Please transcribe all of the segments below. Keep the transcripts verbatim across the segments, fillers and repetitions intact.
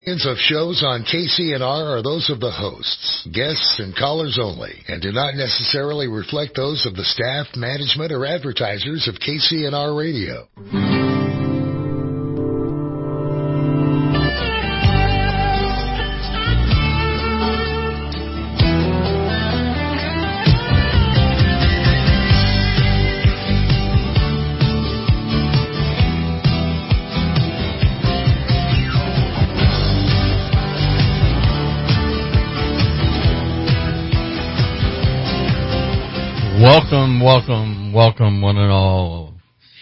Opinions of shows on K C N R are those of the hosts, guests, and callers only, and do not necessarily reflect those of the staff, management, or advertisers of K C N R Radio. Welcome, welcome, welcome, one and all,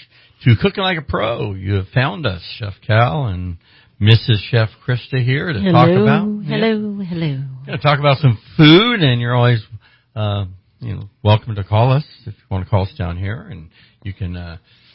to Cooking Like a Pro. You have found us, Chef Cal and Missus Chef Krista here to hello, talk about. Hello, yeah, hello. Going to talk about some food, and you're always, uh, you know, welcome to call us if you want to call us down here, and you can uh,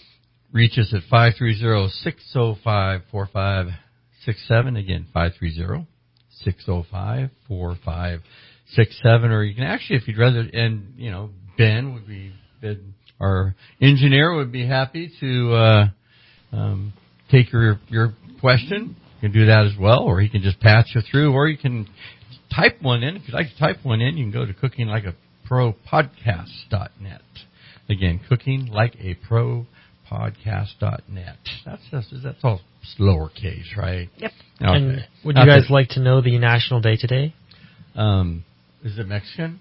reach us at five three zero, six zero five, four five six seven. Again, five three zero, six zero five, four five six seven, or you can actually, if you'd rather, and you know. Ben would be, Ben, our engineer would be happy to uh, um, take your your question. You can do that as well, or he can just patch you through, or you can type one in. If you'd like to type one in, you can go to cooking like a pro podcast dot net. Again, cooking like a pro podcast dot net. That's just, that's all lowercase, right? Yep. Okay. And would you guys like to know the national day today? Um, is it Mexican?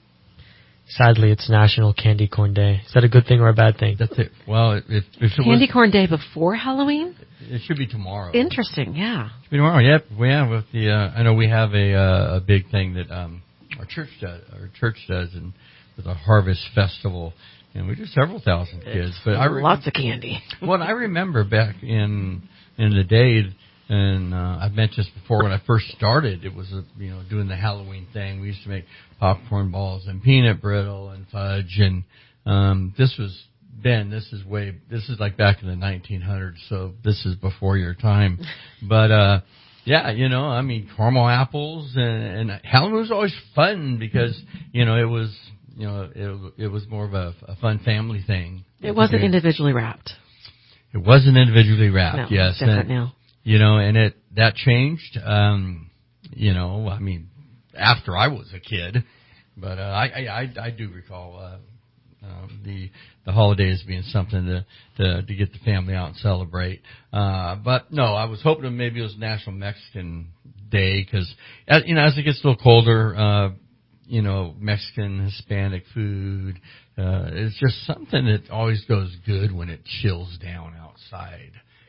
Sadly, it's National Candy Corn Day. Is that a good thing or a bad thing? That's it. Well, if, if it Candy was, Corn Day before Halloween? It should be tomorrow. Interesting, yeah. It should be tomorrow. Yep. Yeah, with the uh, I know we have a uh, a big thing that um, our church does. Our church does, and with a harvest festival, and we do several thousand kids. But I re- lots of candy. What I remember back in in the day. And uh, I've mentioned this before. When I first started, it was a, you know doing the Halloween thing. We used to make popcorn balls and peanut brittle and fudge. And um, this was Ben. This is way. This is like back in the nineteen hundreds. So this is before your time. But uh, yeah, you know, I mean, caramel apples and, and Halloween was always fun because you know it was you know it it was more of a, a fun family thing. It wasn't individually wrapped. It wasn't individually wrapped. No, yes, it's different and, now. You know, and it, that changed, um, you know, I mean, after I was a kid, but, uh, I, I, I, I do recall, uh, uh, the, the holidays being something to, to, to get the family out and celebrate. Uh, but no, I was hoping maybe it was National Mexican Day because, you know, as it gets a little colder, uh, you know, Mexican, Hispanic food, uh, it's just something that always goes good when it chills down outside.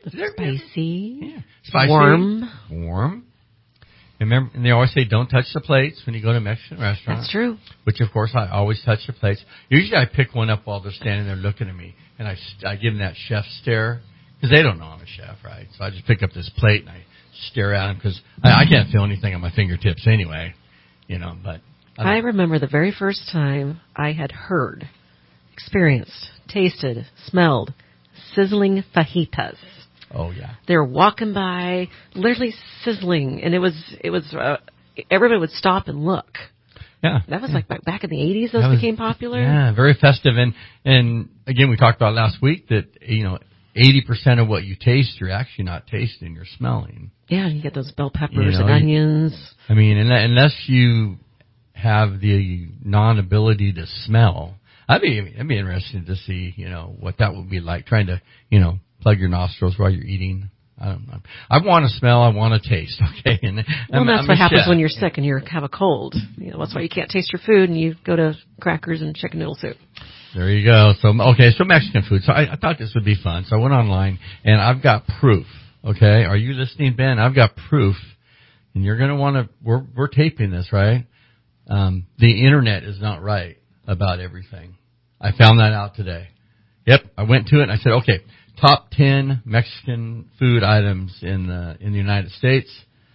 Spicy, yeah. Spicy, warm, warm. And remember, and they always say don't touch the plates when you go to a Mexican restaurant. That's true. Which of course I always touch the plates. Usually I pick one up while they're standing there looking at me, and I I give them that chef stare because they don't know I'm a chef, right? So I just pick up this plate and I stare at them because I, I can't feel anything on my fingertips anyway, you know. But I, I remember the very first time I had heard, experienced, tasted, smelled sizzling fajitas. Oh yeah, they were walking by, literally sizzling, and it was it was uh, everybody would stop and look. Yeah, that was yeah. like back, back in the eighties. Those was, became popular. Yeah, very festive, and and again we talked about last week that you know eighty percent of what you taste you're actually not tasting, you're smelling. Yeah, you get those bell peppers you know, and onions. I mean, unless you have the non-ability to smell, I'd be I'd be interested to see you know what that would be like trying to you know. plug your nostrils while you're eating. I don't know. I want to smell. I want to taste. Okay. And well, I'm, that's I'm what happens chef. when you're sick and you have a cold. You know, that's why you can't taste your food and you go to crackers and chicken noodle soup. There you go. So okay, so Mexican food. So I, I thought this would be fun. So I went online and I've got proof. Okay, are you listening, Ben? I've got proof, and you're going to want to. We're we're taping this, right? Um, the internet is not right about everything. I found that out today. Yep, I went to it and I said, okay. Top ten Mexican food items in the in the United States.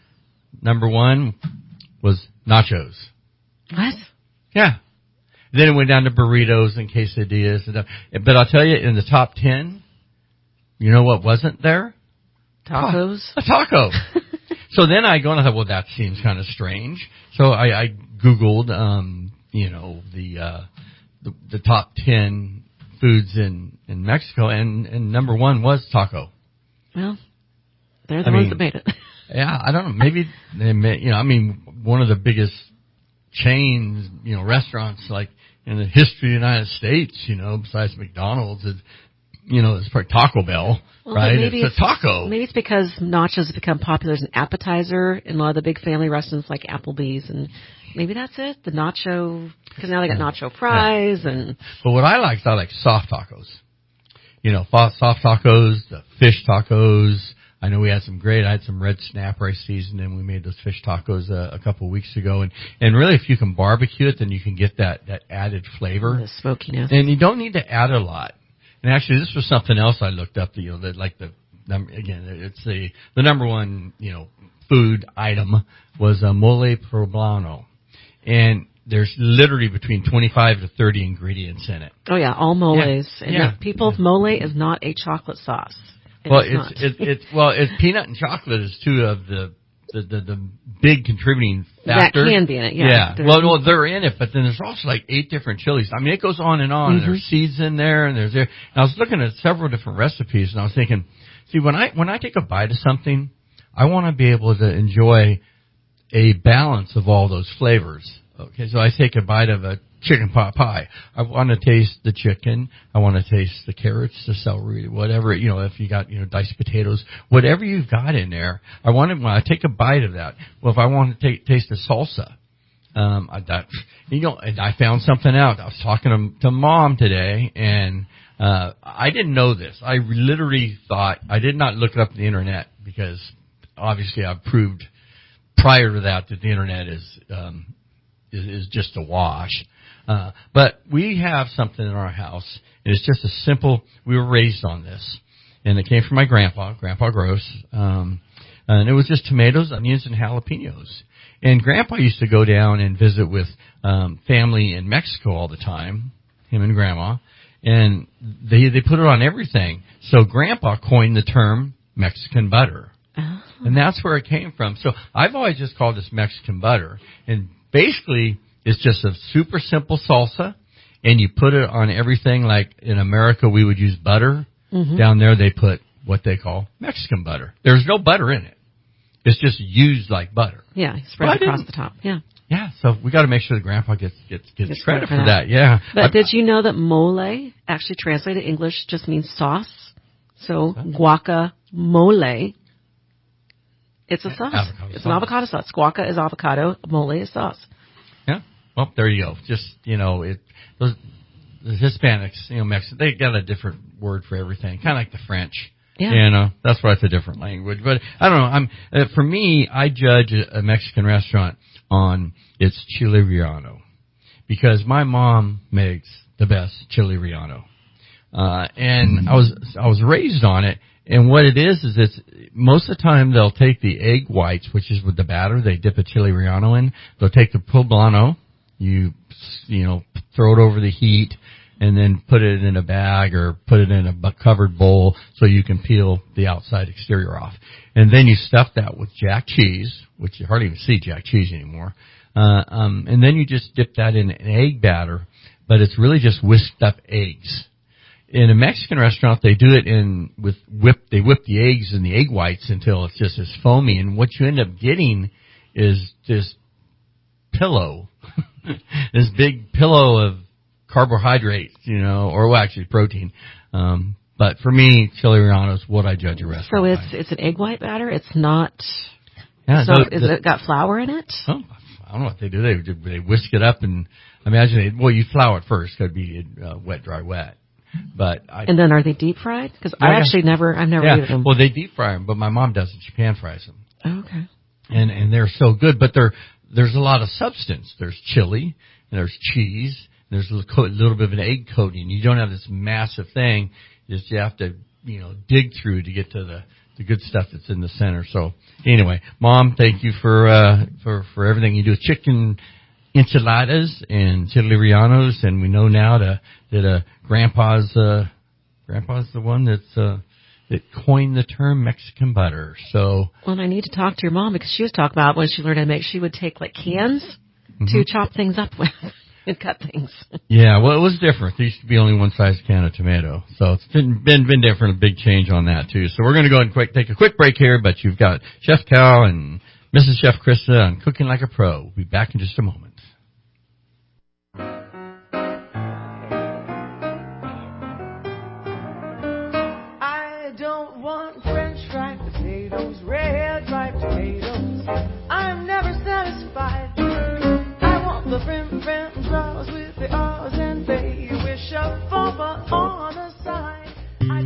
Number one was nachos. What? Yeah. Then it went down to burritos and quesadillas. And, but I'll tell you, in the top ten, you know what wasn't there? Tacos. Oh, a taco. So then I go and I thought, well, that seems kind of strange. So I, I Googled, um, you know, the, uh, the the top ten foods in, in Mexico, and, and number one was taco. Well, they're the I ones mean, that made it. Yeah, I don't know. Maybe they may, you know, I mean, one of the biggest chains, you know, restaurants like in the history of the United States, you know, besides McDonald's, is, you know, it's probably Taco Bell, well, right? Maybe it's a taco. Maybe it's because nachos have become popular as an appetizer in a lot of the big family restaurants like Applebee's, and maybe that's it. The nacho, because now they got nacho fries yeah. and. But what I like is I like soft tacos. You know, soft tacos, the fish tacos. I know we had some great, I had some red snap rice season, and we made those fish tacos uh, a couple of weeks ago. And, and really, if you can barbecue it, then you can get that, that added flavor. The smokiness. And you don't need to add a lot. And actually, this was something else I looked up, you know, that like the, again, it's the, the number one, you know, food item was a mole poblano. And there's literally between twenty-five to thirty ingredients in it. Oh, yeah, all moles. Yeah. And yeah. People's mole is not a chocolate sauce. It well, it's it's it, it's well, it's peanut and chocolate is two of the the, the, the big contributing factors. That can be in it, yeah. Yeah. They're, well, well, they're in it, but then there's also like eight different chilies. I mean, it goes on and on. Mm-hmm. And there's seeds in there, and there's there. And I was looking at several different recipes, and I was thinking, see, when I when I take a bite of something, I want to be able to enjoy a balance of all those flavors. Okay, so I take a bite of a chicken pot pie. I want to taste the chicken. I want to taste the carrots, the celery, whatever, you know, if you got, you know, diced potatoes, whatever you've got in there. I want to, when I take a bite of that, well, if I want to take, taste the salsa, um, I, that, you know, and I found something out. I was talking to, to Mom today, and, uh, I didn't know this. I literally thought, I did not look it up on the internet because obviously I've proved prior to that that the internet is, um, is, is just a wash. Uh, but we have something in our house, and it's just a simple, we were raised on this, and it came from my grandpa, Grandpa Gross, um, and it was just tomatoes, onions, and jalapenos. And Grandpa used to go down and visit with um, family in Mexico all the time, him and Grandma, and they they put it on everything. So Grandpa coined the term Mexican butter, oh. and that's where it came from. So I've always just called this Mexican butter, and basically it's just a super simple salsa, and you put it on everything. Like in America, we would use butter. Mm-hmm. Down there, they put what they call Mexican butter. There's no butter in it. It's just used like butter. Yeah, spread across the top. Yeah. Yeah, so we got to make sure that Grandpa gets gets, gets, gets credit for that. that. Yeah. But I, did you know that mole, actually translated English, just means sauce? So guacamole, it's a sauce. Avocado it's sauce. an avocado sauce. Guaca is avocado. Mole is sauce. Yeah. Well, there you go. Just, you know, it those the Hispanics, you know, Mexicans, they got a different word for everything, kind of like the French. Yeah. You know, that's why it's a different language. But I don't know. I'm uh, for me, I judge a Mexican restaurant on its chile relleno because my mom makes the best chile relleno, uh, and I was I was raised on it. And what it is is it's most of the time they'll take the egg whites, which is with the batter, they dip a chile relleno in. They'll take the poblano, you you know throw it over the heat, and then put it in a bag or put it in a covered bowl so you can peel the outside exterior off. And then you stuff that with jack cheese, which you hardly even see jack cheese anymore. Uh, um, and then you just dip that in an egg batter, but it's really just whisked up eggs. In a Mexican restaurant, they do it in with whip. They whip the eggs and the egg whites until it's just as foamy. And what you end up getting is this pillow, this big pillow of carbohydrates, you know, or well, actually protein. Um, but for me, chile relleno is what I judge a restaurant. So it's by. it's an egg white batter. It's not. Yeah, so no, is the, it got flour in it? Oh, I don't know what they do. They they whisk it up and imagine they well, you flour it first. It'd be uh, wet, dry, wet. But I, and then are they deep fried? Because yeah, I actually never, I've never yeah. eaten them. Well, they deep fry them, but my mom doesn't. She pan fries them. Oh, okay. And and they're so good, but they're there's a lot of substance. There's chili, and there's cheese, and there's a little, co- little bit of an egg coating. You don't have this massive thing. Just you have to you know dig through to get to the the good stuff that's in the center. So anyway, Mom, thank you for uh for for everything you do. Chicken enchiladas and chili rellenos, and we know now to, that uh, Grandpa's uh, Grandpa's the one that's uh, that coined the term Mexican butter. So, well, and I need to talk to your mom because she was talking about when she learned how to make. She would take like cans mm-hmm. to chop things up with. and cut things. Yeah, well, it was different. There used to be only one size can of tomato. So it's been, been, been different, a big change on that, too. So we're going to go ahead and quick, take a quick break here, but you've got Chef Cal and Missus Chef Krista on Cooking Like a Pro. We'll be back in just a moment. I don't want French fried potatoes, red ripe tomatoes. I'm never satisfied. I want the frim frim draws with the R's and they wish a bumper on the side. I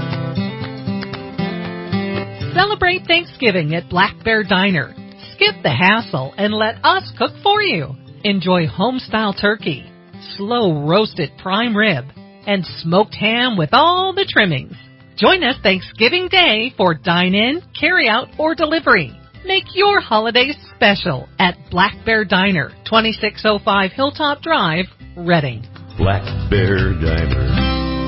Celebrate Thanksgiving at Black Bear Diner. Skip the hassle and let us cook for you. Enjoy home-style turkey, slow-roasted prime rib, and smoked ham with all the trimmings. Join us Thanksgiving Day for dine-in, carry-out, or delivery. Make your holidays special at Black Bear Diner, twenty-six oh five Hilltop Drive, Reading. Black Bear Diner.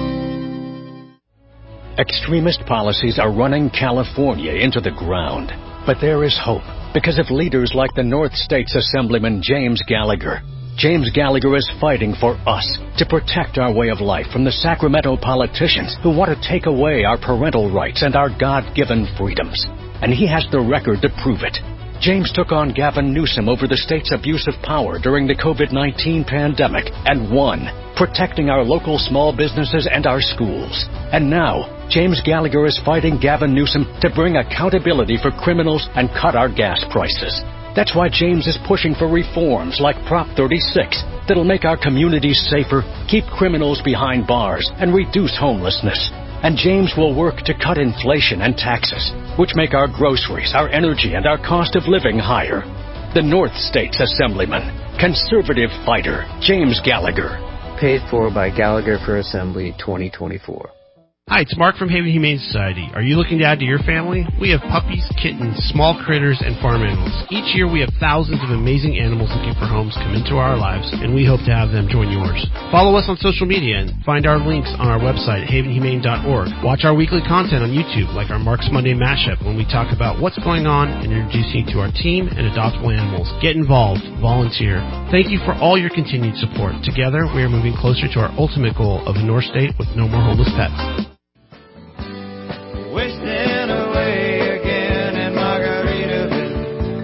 Extremist policies are running California into the ground. But there is hope, because of leaders like the North States Assemblyman James Gallagher. James Gallagher is fighting for us to protect our way of life from the Sacramento politicians who want to take away our parental rights and our God-given freedoms. And he has the record to prove it. James took on Gavin Newsom over the state's abuse of power during the covid nineteen pandemic and won, protecting our local small businesses and our schools. And now, James Gallagher is fighting Gavin Newsom to bring accountability for criminals and cut our gas prices. That's why James is pushing for reforms like Prop thirty-six that'll make our communities safer, keep criminals behind bars, and reduce homelessness. And James will work to cut inflation and taxes, which make our groceries, our energy, and our cost of living higher. The North States Assemblyman, conservative fighter, James Gallagher. Paid for by Gallagher for Assembly twenty twenty-four. Hi, it's Mark from Haven Humane Society. Are you looking to add to your family? We have puppies, kittens, small critters, and farm animals. Each year we have thousands of amazing animals looking for homes come into our lives, and we hope to have them join yours. Follow us on social media and find our links on our website at haven humane dot org. Watch our weekly content on YouTube, like our Mark's Monday Mashup, when we talk about what's going on and introducing you to our team and adoptable animals. Get involved. Volunteer. Thank you for all your continued support. Together, we are moving closer to our ultimate goal of a North State with no more homeless pets. wasting away again in Margaritaville,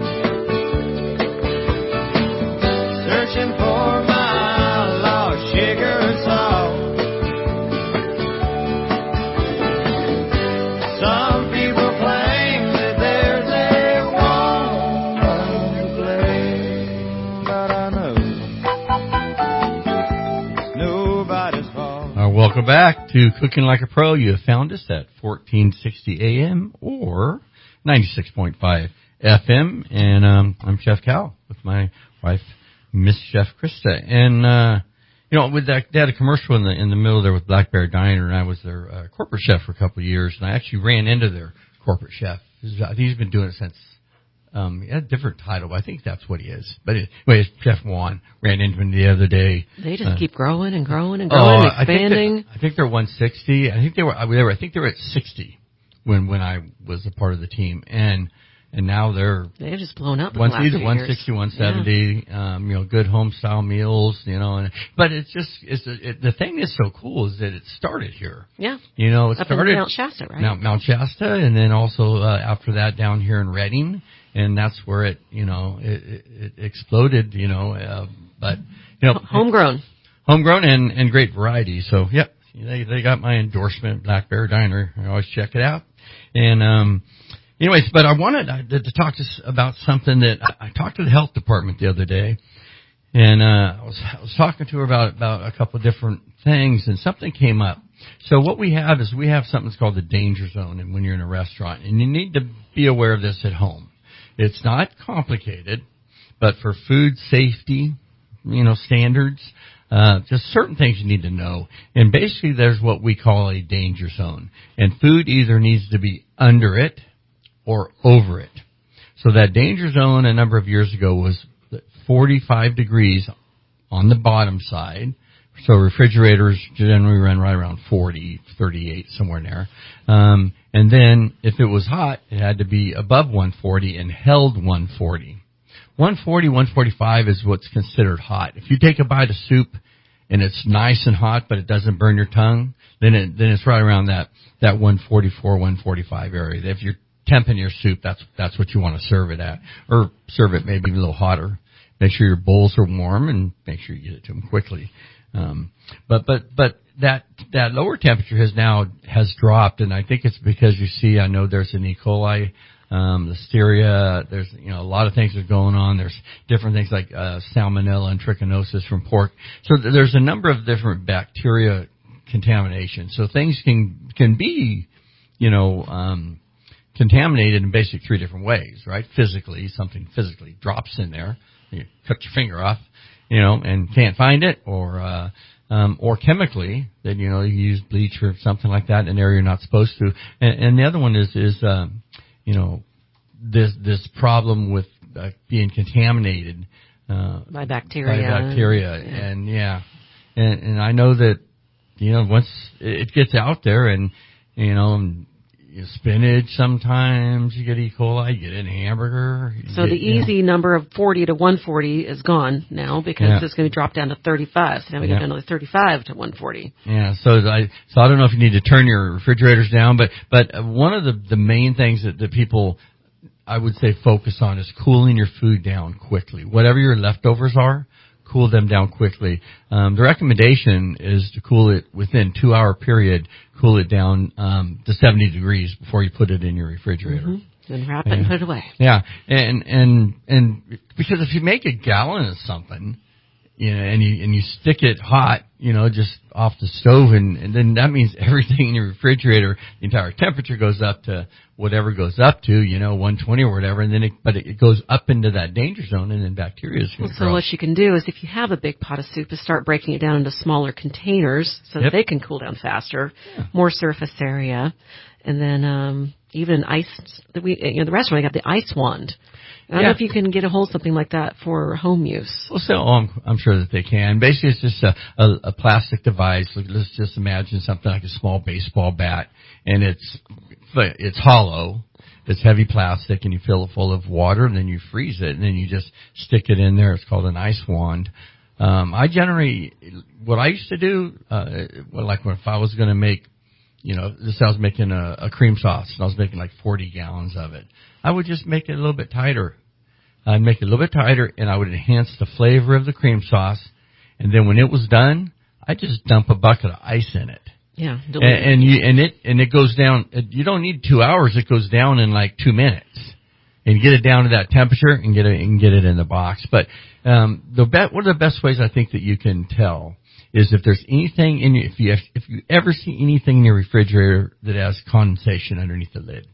searching for my lost sugar and salt. Some people claim that there's a woman to blame, but I know nobody's fault. Uh, welcome back to Cooking Like a Pro. You have found us at fourteen sixty A M or ninety-six point five F M. And um, I'm Chef Cal with my wife, Miss Chef Krista. And, uh, you know, with that, they had a commercial in the in the middle there with Black Bear Diner, and I was their uh, corporate chef for a couple of years. And I actually ran into their corporate chef. I think he's been doing it since Um, he had a different title, but I think that's what he is. But anyway, Chef Juan ran into him the other day. They just uh, keep growing and growing and growing, oh, and expanding. I think, I think they're one sixty. I think they were, they were. I think they were at sixty when when I was a part of the team, and and now they're they've just blown up. One sixty, one sixty, one seventy. Yeah. Um, you know, good home style meals. You know, and but it's just it's it, the thing that's so cool is that it started here. Yeah. You know, it Up started in Mount Shasta, right? Mount, Mount Shasta, and then also uh, after that down here in Reading. And that's where it, you know, it, it, it exploded, you know, uh, but, you know. Homegrown. Homegrown and, and great variety. So, yep, they, they got my endorsement, Black Bear Diner. I always check it out. And, um, anyways, but I wanted to, to talk to about something that I, I talked to the health department the other day. And, uh, I was, I was talking to her about, about a couple of different things, and something came up. So what we have is we have something that's called the danger zone, and when you're in a restaurant, and you need to be aware of this at home. It's not complicated, but for food safety, you know, standards, uh, just certain things you need to know. And basically there's what we call a danger zone. And food either needs to be under it or over it. So that danger zone a number of years ago was forty-five degrees on the bottom side. So refrigerators generally run right around forty, thirty-eight, somewhere in there. Um, and then if it was hot, it had to be above one forty and held one forty. one forty, one forty-five is what's considered hot. If you take a bite of soup and it's nice and hot, but it doesn't burn your tongue, then it, then it's right around that, that one forty-four, one forty-five area. If you're temping your soup, that's, that's what you want to serve it at. Or serve it maybe a little hotter. Make sure your bowls are warm and make sure you get it to them quickly. Um, but, but, but that, that lower temperature has now, has dropped, and I think it's because you see, I know there's an E. coli, um, listeria, there's, you know, a lot of things are going on. There's different things like, uh, salmonella and trichinosis from pork. So th- there's a number of different bacteria contamination. So things can, can be, you know, um, contaminated in basically three different ways, right? Physically, something physically drops in there. You cut your finger off, you know, and can't find it, or, uh, um, or chemically, that, you know, you use bleach or something like that in an area you're not supposed to. And, and the other one is, is, um, you know, this, this problem with uh, being contaminated, uh, by bacteria. By bacteria. Yeah. And yeah. And, and I know that, you know, once it gets out there and, you know, and, spinach sometimes, you get E. coli, you get it in hamburger. So get, the easy you know. number of forty to one forty is gone now because yeah. it's going to drop down to thirty-five. So now we yeah. got down to thirty-five to one forty. Yeah, so I so I don't know if you need to turn your refrigerators down, but but one of the the main things that, that people, I would say, focus on is cooling your food down quickly. Whatever your leftovers are, cool them down quickly. Um, the recommendation is to cool it within two hour period, cool it down um, to seventy degrees before you put it in your refrigerator. Mm-hmm. Then wrap it and, and put it away. Yeah, and and and because if you make a gallon of something, you know, and you and you stick it hot, you know, just off the stove, and, and then that means everything in your refrigerator, the entire temperature goes up to whatever goes up to, you know, one twenty or whatever, and then it, but it goes up into that danger zone, and then bacteria is going to grow. So what you can do is, if you have a big pot of soup, is start breaking it down into smaller containers so yep. that they can cool down faster, yeah. more surface area, and then um, even ice. We, you know, the restaurant got the ice wand. I don't yeah. know if you can get a hold of something like that for home use. Well, so oh, I'm, I'm sure that they can. Basically, it's just a, a, a plastic device. Let's just imagine something like a small baseball bat, and it's it's hollow. It's heavy plastic, and you fill it full of water, and then you freeze it, and then you just stick it in there. It's called an ice wand. Um, I generally, what I used to do, uh, well, like when if I was going to make, you know, this I was making a, a cream sauce, and I was making like forty gallons of it. I would just make it a little bit tighter. I'd make it a little bit tighter, and I would enhance the flavor of the cream sauce. And then when it was done, I just dump a bucket of ice in it. Yeah, and, and you and it and it goes down. You don't need two hours; it goes down in like two minutes. And you get it down to that temperature, and get it and get it in the box. But um, the be- one of the best ways I think that you can tell is if there's anything in your if you if you ever see anything in your refrigerator that has condensation underneath the lid.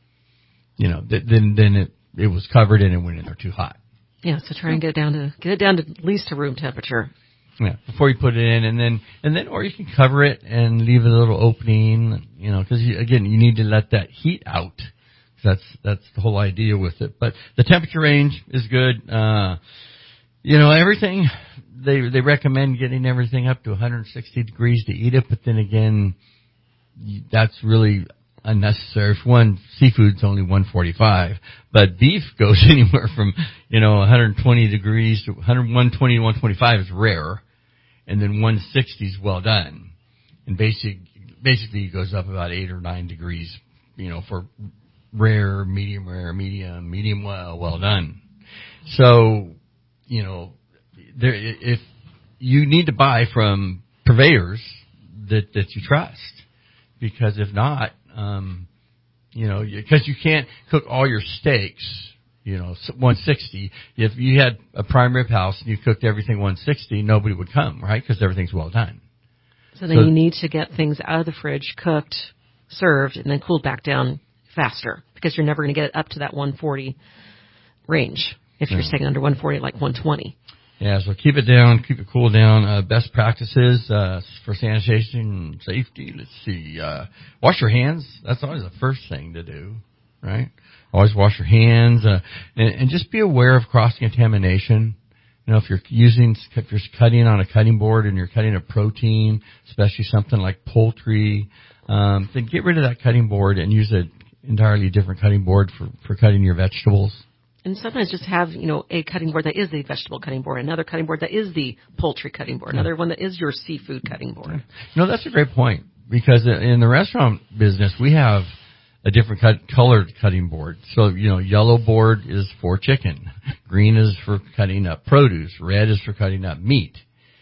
You know, th- then then it, it was covered and it went in there too hot. Yeah, so try and get it down to get it down to at least to room temperature. Yeah, before you put it in, and then and then or you can cover it and leave a little opening. You know, because again, you need to let that heat out. That's that's the whole idea with it. But the temperature range is good. Uh, you know, everything they they recommend getting everything up to one hundred sixty degrees to eat it. But then again, that's really unnecessary. For one, seafood's only one forty-five, but beef goes anywhere from, you know, one hundred twenty degrees to one twenty to one twenty-five is rare, and then one sixty is well done. And basic, basically it goes up about eight or nine degrees, you know, for rare, medium rare, medium, medium well, well done. So, you know, there, if you need to buy from purveyors that, that you trust, because if not, Um, you know, because you can't cook all your steaks, you know, one sixty. If you had a prime rib house and you cooked everything one sixty, nobody would come, right? Because everything's well done. So then so, you need to get things out of the fridge, cooked, served, and then cooled back down faster, because you're never going to get it up to that one forty range if you're yeah. staying under one forty, like one twenty. Yeah, so keep it down, keep it cool down. Uh, best practices uh, for sanitation and safety. Let's see. Uh, wash your hands. That's always the first thing to do, right? Always wash your hands, uh, and, and just be aware of cross-contamination. You know, if you're using, if you're cutting on a cutting board and you're cutting a protein, especially something like poultry, um, then get rid of that cutting board and use an entirely different cutting board for, for cutting your vegetables. And sometimes just have, you know, a cutting board that is the vegetable cutting board, another cutting board that is the poultry cutting board, Yeah. another one that is your seafood cutting board. You know, that's a great point, because in the restaurant business, we have a different cut, colored cutting board. So, you know, yellow board is for chicken. Green is for cutting up produce. Red is for cutting up meat.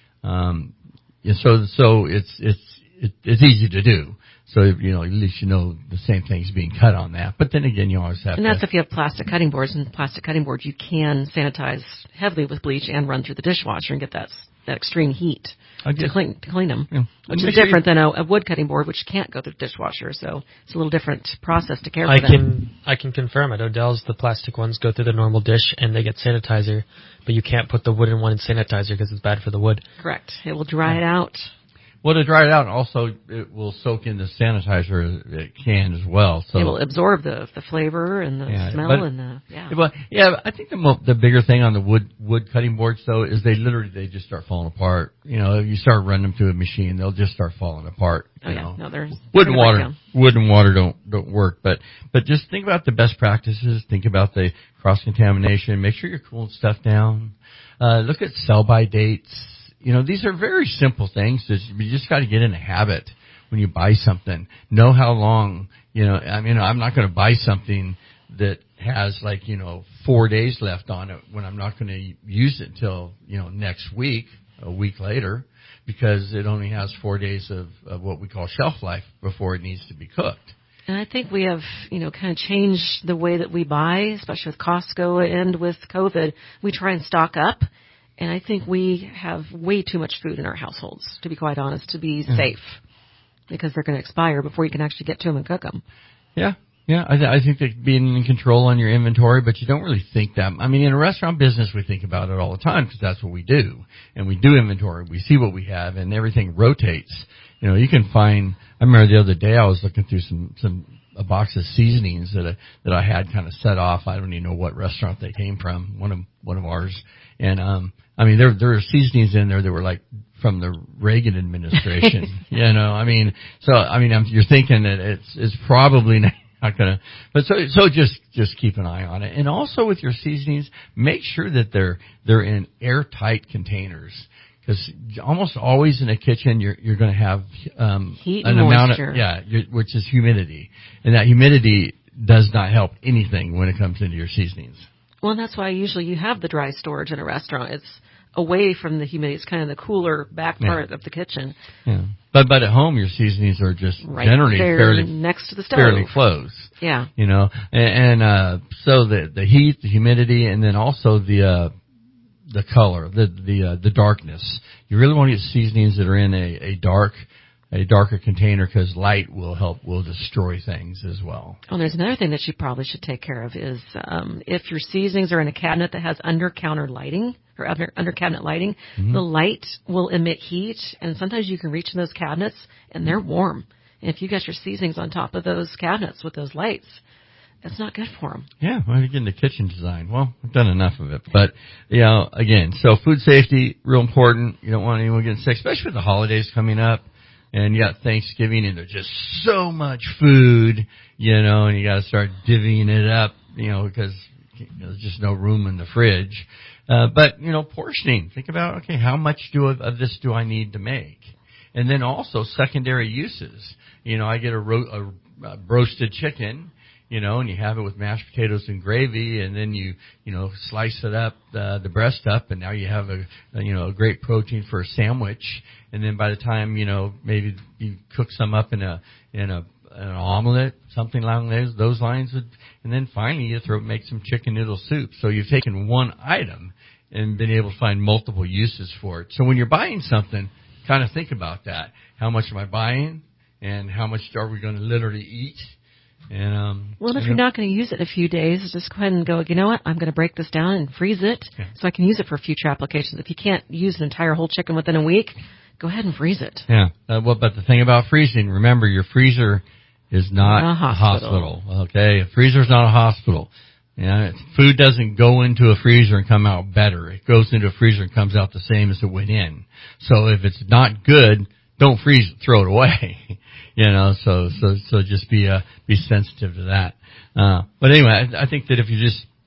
Um, and so, so it's, it's, it, it's easy to do. So, you know, at least you know the same thing's being cut on that. But then again, you always have and to. that's if you have plastic cutting boards. And plastic cutting boards, you can sanitize heavily with bleach and run through the dishwasher and get that that extreme heat to clean, to clean them, Yeah. which Make is sure different you- than a, a wood cutting board, which can't go through the dishwasher. So it's a little different process to care for I them. can I can confirm at Odell's the plastic ones go through the normal dish and they get sanitizer, but you can't put the wooden one in sanitizer because it's bad for the wood. Correct. It will dry it out. Well, to dry it out, also it will soak in the sanitizer it can as well. So It will absorb the the flavor and the Yeah, smell but- and the yeah. Well, yeah, I think the mo- the bigger thing on the wood wood cutting boards though is they literally they just start falling apart. You know, if you start running them through a machine, they'll just start falling apart. Oh you yeah, know. no, there's Wood and they're gonna water, break down. wood and water don't don't work. But but just think about the best practices. Think about the cross contamination. Make sure you're cooling stuff down. Uh, look at sell by dates. You know, these are very simple things that you just got to get in a habit when you buy something. Know how long. You know, I mean, I'm not going to buy something that has like, you know, four days left on it when I'm not going to use it until, you know, next week, a week later, because it only has four days of, of what we call shelf life before it needs to be cooked. And I think we have, you know, kind of changed the way that we buy, especially with Costco and with COVID. We try and stock up. And I think we have way too much food in our households, to be quite honest, to be Yeah. safe. Because they're going to expire before you can actually get to them and cook them. Yeah, yeah. I, th- I think that being in control on your inventory, but you don't really think that. I mean, in a restaurant business, we think about it all the time because that's what we do, and we do inventory. We see what we have, and everything rotates. You know, you can find. I remember the other day I was looking through some some a box of seasonings that I, that I had kind of set off. I don't even know what restaurant they came from. One of one of ours, and um, I mean, there there were seasonings in there that were like from the Reagan administration. You know, I mean, so I mean, I'm, you're thinking that it's it's probably not. Not gonna, but so so just just keep an eye on it, and also with your seasonings, make sure that they're they're in airtight containers, because almost always in a kitchen you're you're going to have um, Heat an and amount moisture. of yeah, you're, which is humidity, and that humidity does not help anything when it comes into your seasonings. Well, and that's why usually you have the dry storage in a restaurant. It's away from the humidity. It's kind of the cooler back Yeah. part of the kitchen. Yeah, but but at home your seasonings are just Right generally there fairly next to the stove. fairly close. Yeah. You know, and, and uh, so the the heat, the humidity, and then also the uh, the color, the the uh, the darkness. You really want to get seasonings that are in a, a dark, a darker container, because light will help will destroy things as well. Oh, and there's another thing that you probably should take care of is um, if your seasonings are in a cabinet that has under counter lighting or under under cabinet lighting, Mhm. the light will emit heat, and sometimes you can reach in those cabinets and they're warm. And if you got your seasonings on top of those cabinets with those lights, it's not good for them. Yeah, well, again, the kitchen design. Well, I've done enough of it, but you know, again, so food safety real important. You don't want anyone getting sick, especially with the holidays coming up. And you got Thanksgiving, and there's just so much food, you know, and you got to start divvying it up, you know, because there's just no room in the fridge. Uh, but you know, portioning. Think about, okay, how much do of, of this do I need to make? And then also secondary uses. You know, I get a, ro- a, a roasted chicken, you know, and you have it with mashed potatoes and gravy, and then you, you know, slice it up, uh, the breast up, and now you have a, a, you know, a great protein for a sandwich. And then by the time, you know, maybe you cook some up in a, in a, an omelet, something along those, those lines. And then finally you throw, make some chicken noodle soup. So you've taken one item and been able to find multiple uses for it. So when you're buying something, kind of think about that. How much am I buying? And how much are we going to literally eat? And um, Well, if you you're know, not going to use it in a few days, just go ahead and go, you know what, I'm going to break this down and freeze it Yeah. so I can use it for future applications. If you can't use an entire whole chicken within a week, go ahead and freeze it. Yeah. Uh, well, but the thing about freezing, remember, your freezer is not A a hospital. hospital. Okay, a freezer's not a hospital. Yeah, food doesn't go into a freezer and come out better. It goes into a freezer and comes out the same as it went in. So if it's not good, don't freeze it, throw it away. You know, so so so just be uh, be sensitive to that. Uh, but anyway, I, I think that if you just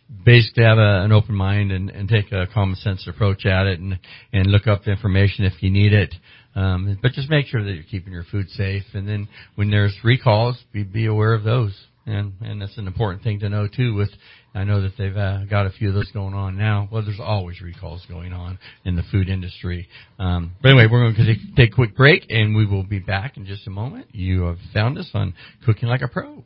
basically have a, an open mind and, and take a common sense approach at it, and and look up the information if you need it. Um, but just make sure that you're keeping your food safe. And then when there's recalls, be be aware of those. And and that's an important thing to know too. With I know that they've uh, got a few of those going on now. Well, there's always recalls going on in the food industry. Um, but anyway, we're going to take, take a quick break, and we will be back in just a moment. You have found us on Cooking Like a Pro.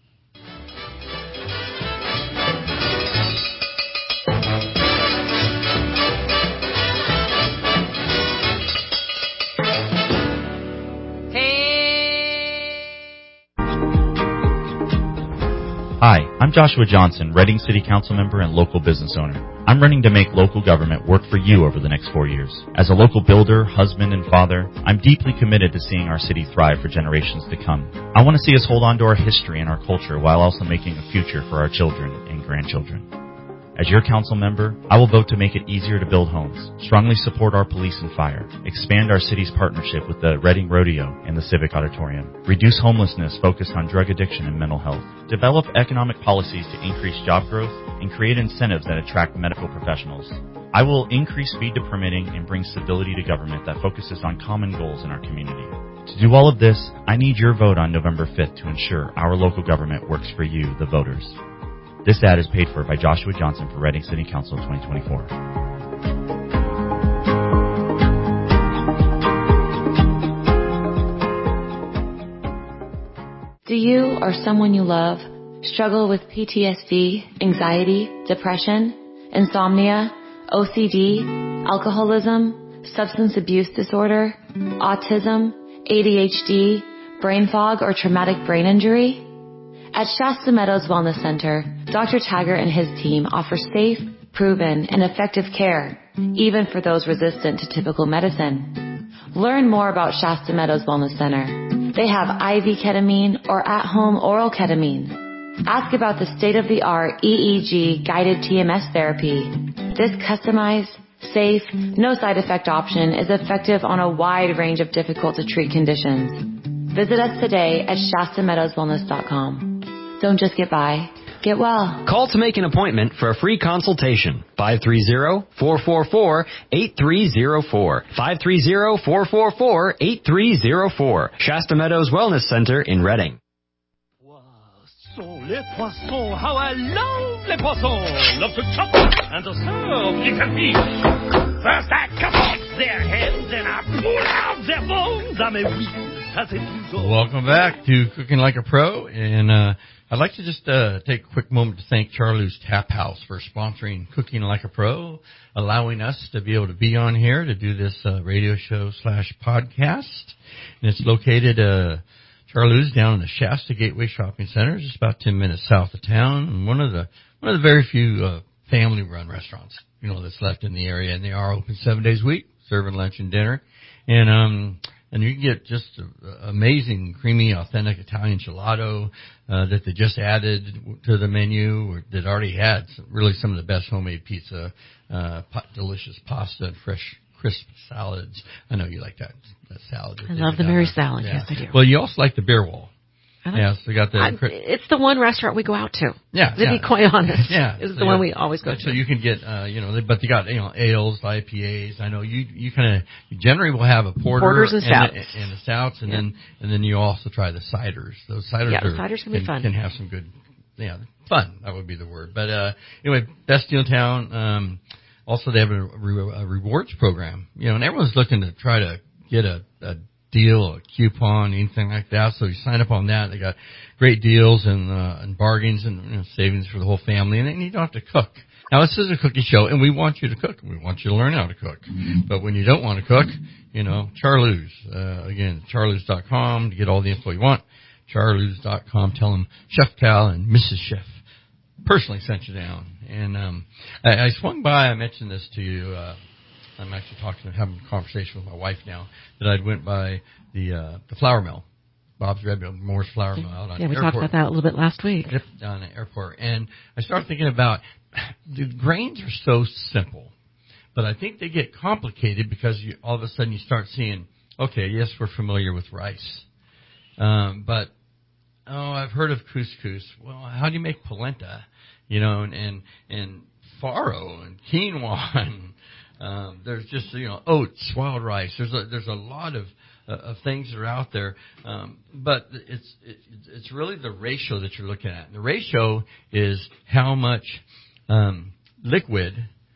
Hi, I'm Joshua Johnson, Reading City Council member and local business owner. I'm running to make local government work for you over the next four years. As a local builder, husband, and father, I'm deeply committed to seeing our city thrive for generations to come. I want to see us hold on to our history and our culture while also making a future for our children and grandchildren. As your council member, I will vote to make it easier to build homes, strongly support our police and fire, expand our city's partnership with the Reading Rodeo and the Civic Auditorium, reduce homelessness focused on drug addiction and mental health, develop economic policies to increase job growth, and create incentives that attract medical professionals. I will increase speed to permitting and bring stability to government that focuses on common goals in our community. To do all of this, I need your vote on November fifth to ensure our local government works for you, the voters. This ad is paid for by Joshua Johnson for Reading City Council twenty twenty-four. Do you or someone you love struggle with P T S D, anxiety, depression, insomnia, O C D, alcoholism, substance abuse disorder, autism, A D H D, brain fog, or traumatic brain injury? At Shasta Meadows Wellness Center, Doctor Taggart and his team offer safe, proven, and effective care, even for those resistant to typical medicine. Learn more about Shasta Meadows Wellness Center. They have I V ketamine or at-home oral ketamine. Ask about the state-of-the-art E E G guided T M S therapy. This customized, safe, no side effect option is effective on a wide range of difficult to treat conditions. Visit us today at Shasta Meadows Wellness dot com. Don't just get by, get well. Call to make an appointment for a free consultation. five three zero, four four four, eight three zero four. five three zero, four four four, eight three zero four. Shasta Meadows Wellness Center in Reading. Poissons, les poissons, how I love les poissons. Love to chop and to serve little fish. First I cut off their heads and I pull out their bones. I'm a weak, ça c'est toujours. Welcome back to Cooking Like a Pro, and uh I'd like to just uh, take a quick moment to thank Charlie's Tap House for sponsoring Cooking Like a Pro, allowing us to be able to be on here to do this uh, radio show slash podcast. And it's located, uh, Charlie's down in the Shasta Gateway Shopping Center, just about ten minutes south of town, and one of the one of the very few uh, family-run restaurants, you know, that's left in the area. And they are open seven days a week, serving lunch and dinner. And um And you can get just a, amazing, creamy, authentic Italian gelato uh, that they just added to the menu, or that already had some, really some of the best homemade pizza, uh, pot, delicious pasta, and fresh, crisp salads. I know you like that, that salad. I love the Mary salad. Yeah. Yes, I do. Well, you also like the beer wall. Like yeah, so we got the. I, it's the one restaurant we go out to. Yeah, to yeah. be quite honest. Yeah, it's so the one yeah. we always go to. So you can get, uh, you know, but they got, you know, ales, I P As. I know you you kind of you generally will have a porter porters and stouts, and, and the stouts, and yeah. then and then you also try the ciders. Those ciders, yeah, are, the ciders can be can, fun. Can have some good, yeah, fun. That would be the word. But uh, anyway, best deal in town. Um, also, they have a, re- a rewards program. You know, and everyone's looking to try to get a, a deal, a coupon, anything like that. So you sign up on that. They got great deals and, uh, and bargains and you know, savings for the whole family. And then you don't have to cook. Now, this is a cooking show, and we want you to cook. We want you to learn how to cook. Mm-hmm. But when you don't want to cook, you know, Charlie's. Uh, again, charlies dot com to get all the info you want. charlies dot com. Tell them Chef Cal and Missus Chef personally sent you down. And um, I, I swung by. I mentioned this to you. Uh, I'm actually talking, having a conversation with my wife now, that I went by the uh, the flour mill, Bob's Red Mill, Moore's Flour Mill out on Yeah, we airport. talked about that a little bit last week. Yep, down at the airport. And I started thinking about, the grains are so simple, but I think they get complicated because you, all of a sudden you start seeing, okay, yes, we're familiar with rice, um, but, oh, I've heard of couscous. Well, how do you make polenta? you know, and and, and farro and quinoa and um, there's just, you know, oats, wild rice. There's a there's a lot of uh, of things that are out there, um, but it's it, it's really the ratio that you're looking at. And the ratio is how much um, liquid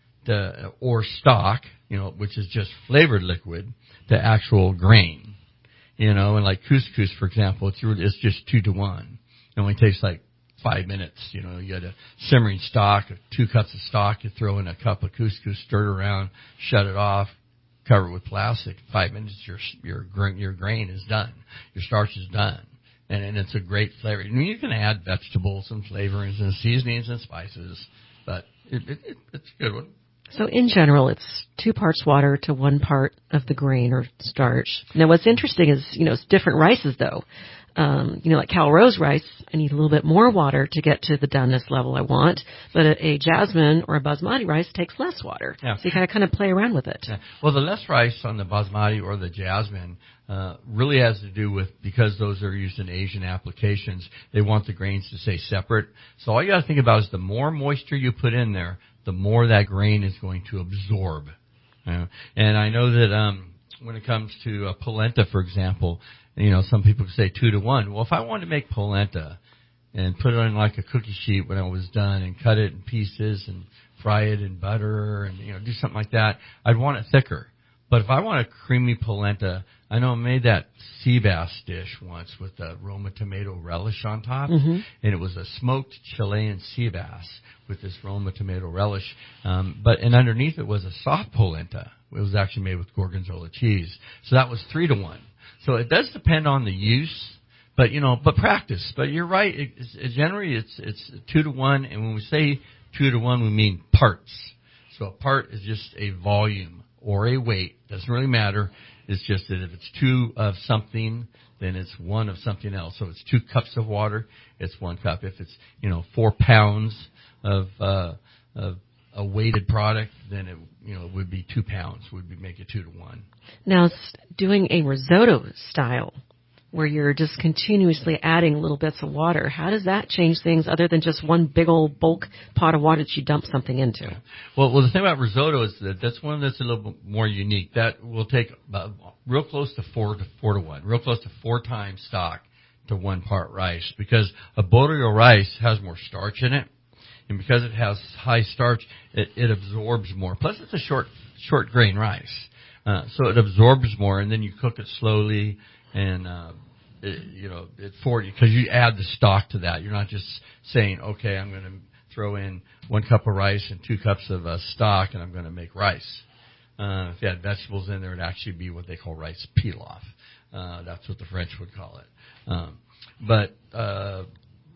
to, or stock, you know, which is just flavored liquid, to actual grain. You know, and like couscous, for example, it's it's just two to one. It only takes like five minutes. You know, you got a simmering stock, two cups of stock. You throw in a cup of couscous, stir it around, shut it off, cover it with plastic. Five minutes, your your your grain is done. Your starch is done, and, and it's a great flavor. I mean, you can add vegetables and flavorings and seasonings and spices, but it, it, it, it's a good one. So in general, it's two parts water to one part of the grain or starch. Now, what's interesting is, you know, it's different rices, though. Um, you know, like Cal Rose rice, I need a little bit more water to get to the doneness level I want. But a, a jasmine or a basmati rice takes less water. Yeah. So you kind of kind of play around with it. Yeah. Well, the less rice on the basmati or the jasmine uh, really has to do with, because those are used in Asian applications, they want the grains to stay separate. So all you got to think about is the more moisture you put in there, the more that grain is going to absorb. You know? And I know that um, when it comes to uh, polenta, for example, you know, some people say two to one. Well, if I wanted to make polenta and put it on like a cookie sheet when it was done and cut it in pieces and fry it in butter and, you know, do something like that, I'd want it thicker. But if I want a creamy polenta, I know I made that sea bass dish once with the Roma tomato relish on top, mm-hmm. and it was a smoked Chilean sea bass with this Roma tomato relish. Um, but and underneath it was a soft polenta. It was actually made with gorgonzola cheese. So that was three to one. So it does depend on the use, but you know, but practice. But you're right. It, it, generally, it's it's two to one, and when we say two to one, we mean parts. So a part is just a volume or a weight. Doesn't really matter. It's just that if it's two of something, then it's one of something else. So it's two cups of water, it's one cup. If it's, you know, four pounds of uh, of a weighted product, then it, you know, it would be two pounds. Would be make it two to one. Now, doing a risotto style, where you're just continuously adding little bits of water, how does that change things other than just one big old bulk pot of water that you dump something into? Yeah. Well, well, the thing about risotto is that that's one that's a little bit more unique. That will take about real close to four to four to one, real close to four times stock to one part rice, because a borio rice has more starch in it, and because it has high starch, it, it absorbs more. Plus, it's a short short grain rice, uh, so it absorbs more, and then you cook it slowly. And, uh, it, you know, it forty, because you add the stock to that. You're not just saying, okay, I'm going to throw in one cup of rice and two cups of uh, stock, and I'm going to make rice. Uh, if you had vegetables in there, it'd actually be what they call rice pilaf. Uh, that's what the French would call it. Um, but, uh,